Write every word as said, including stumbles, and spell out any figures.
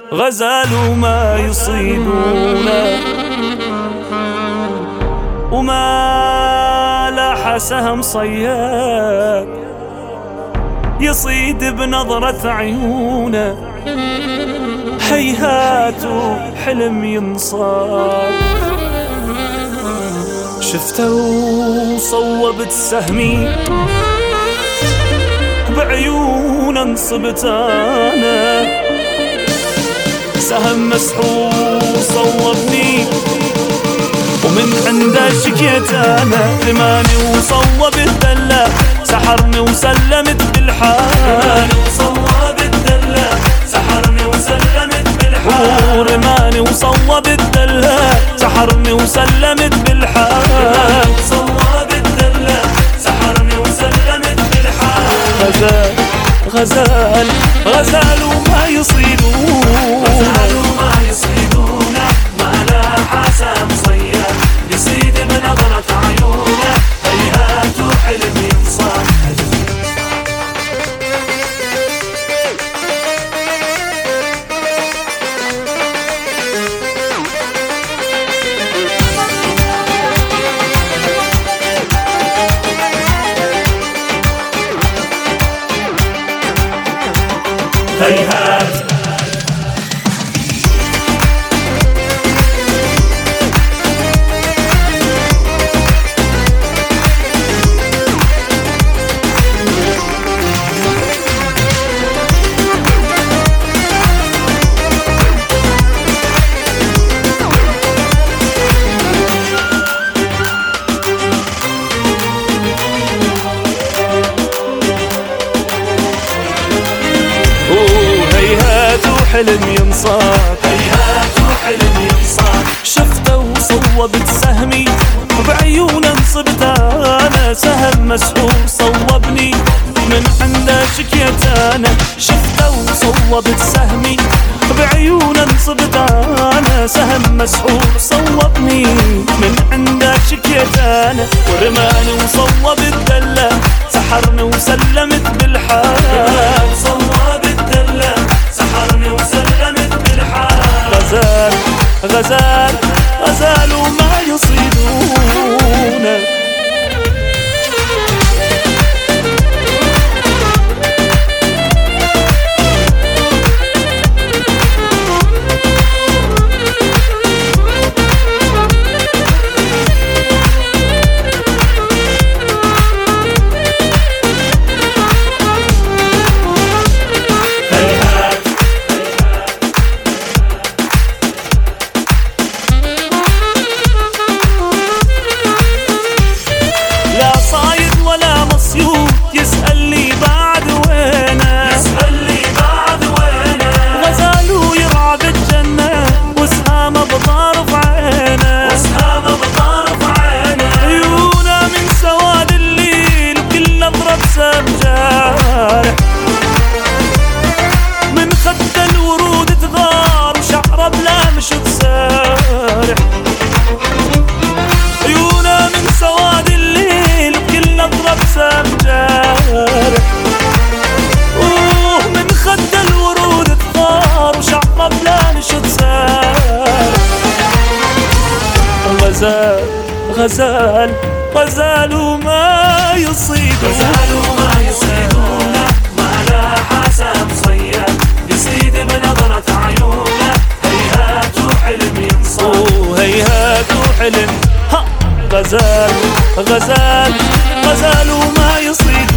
غزال وما يصيدونه وما لاح سهم صياد يصيد بنظرة عيونه. هيهات حلم ينصاد شفته وصوبت سهمي بعيون انصبت انا. سهم مسحور صوبني ومن عنده شكيت انا. رماني وصوب الدلة سحرني وسلمت بالحال. وصوب الدلة سحرني وسلمت بالحال. ورماني وصوب الدلة سحرني وسلمت بالحال. وصوب الدلة سحرني وسلمت بالحال. غزال غزال غزال وما يصيدونه. غزال وما يصيدونه ما لاح سهم صياد يصيد بنظرة عيونه. هيهات وحلم ينصاد هيهات. حلم ينصاد هيهات وحلم ينصاد. شفته وصوبت سهمي وبعيون انصبت انا. سهم مسحور صوبني من عنده شكيت انا. شفته وصوبت سهمي بعيون انصبت انا. سهم مسحور صوبني من عنده شكيت انا. ورماني وصوب الدلة سحرني وسلمت بالحال. صوب الدلة سحرني وسلمت بالحال. غزال غزال غزال وما يصيدونه. يسألني بعد وينه يسألني بعد وينه. غزال ويرعى بالجنة وسهامه بطرف عينه. وسهامه بطرف عينه. عيونه من سواد الليل وكل نظرة بسام جارح. من خد الورود تغار وشعره بلا مشط سارح. عيونه من سواد الليل وكل نظرة بسام جارح. اوه من خد الورود تغار وشعره بلا نشط سارح. غزال غزال غزال وما يصيدونه. غزال وما يصيدونه ما لاح سهم صياد يصيد بنظرة عيونه. هيهات وحلم ينصاد. اوه هيهات وحلم. ها غزال غزال غزال وما يصيد